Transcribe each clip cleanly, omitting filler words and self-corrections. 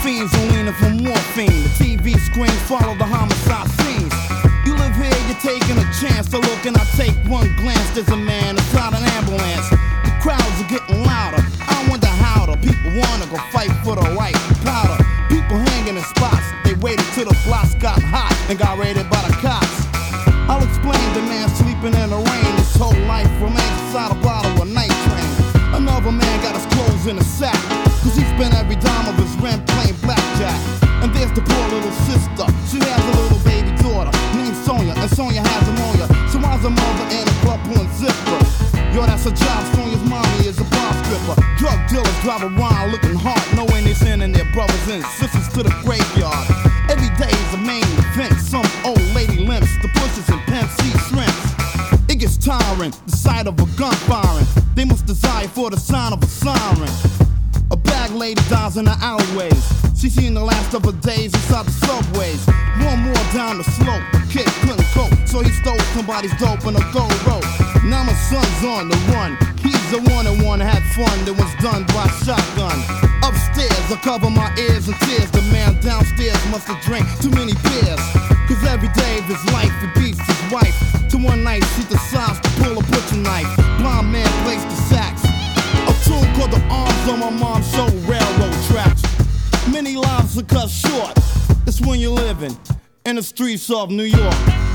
fiends are leaning for morphine. The TV screens follow the homicide scenes. You live here, you're taking a chance to look, and I take one glance. There's a man inside an ambulance. The crowds are getting louder. I wonder how the people wanna go fight for the right powder. People hanging in spots. They waited till the blocks got hot and got raided by the cops. I'll explain the man sleeping in the rain. His whole life remains inside a bottle of night train. Another man got his clothes in a sack, cause he spent every dime of his rent playing blackjack. And there's the poor little sister. She has a little baby daughter named Sonia, and Sonia has pneumonia. So why's a mother in a club pulling zipper? Yo, that's a job. Sonia's mommy is a bar stripper. Drug dealers drive around looking hard, knowing they're sending their brothers and sisters to the graveyard. Every day is a main event. Some old lady limps, the bushes and pimps eat shrimps. It gets tiring, the sight of a gun firing. They must desire for the sound of a siren. A bag lady dies in the alleyways. She's seen the last of her days inside the subways. One more down the slope, the kid couldn't cope, so he stole somebody's dope in a gold rope. Now my son's on the run. He's the one that wanna have fun that was done by shotgun. Upstairs, I cover my ears and tears. The man downstairs must have drank too many beers. Cause every day of his life he beats his wife. To one night she decides to pull a butcher knife. Blind man plays the sax. A tune called The Arms on my mom's show railroad tracks. Many lives are cut short. It's when you're living in the streets of New York.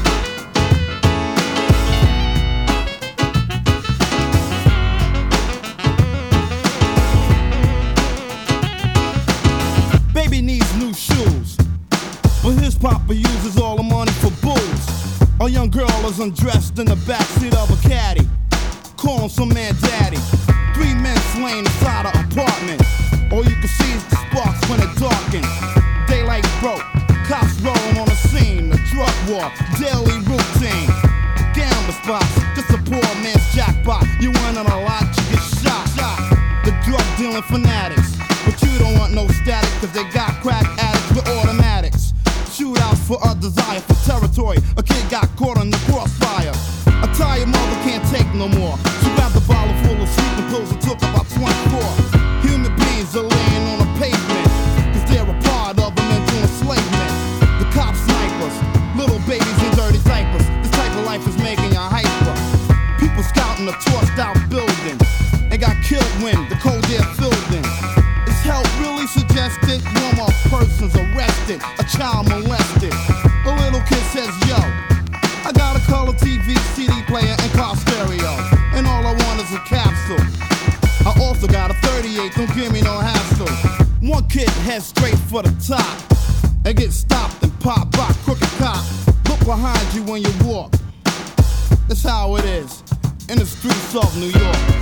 Baby needs new shoes, but his papa uses all the money for booze. A young girl is undressed in the backseat of a caddy, calling some man daddy. 3 men slain inside an apartment. All you can see is the sparks when it darkens. Daylight broke, cops rolling on the scene. The drug war, daily routine. Gambling spots, just a poor man's jackpot. You win on a lot, you get shot. The drug dealing fanatics, but you don't want no static, cause they got crack addicts with automatics. Shootouts for a desire for territory. A kid got caught on the crossfire. A tired mother can't take no more. She grabbed a bottle full of sleeping pills and took about 24. Human beings are laying on the pavement, cause they're a part of a mental enslavement. The cops snipers, little babies in dirty diapers. This type of life is making you hyper. People scouting a torched out building and got killed when the cold air filled in. Is help really suggested? One more person's arrested, a child molested. A little kid says, yo, I got a color TV, CD player, and car stereo, and all I want is a capsule. I also got a 38, don't give me no hassle. One kid heads straight for the top and gets stopped and popped by a crooked cop. Look behind you when you walk. That's how it is in the streets of New York.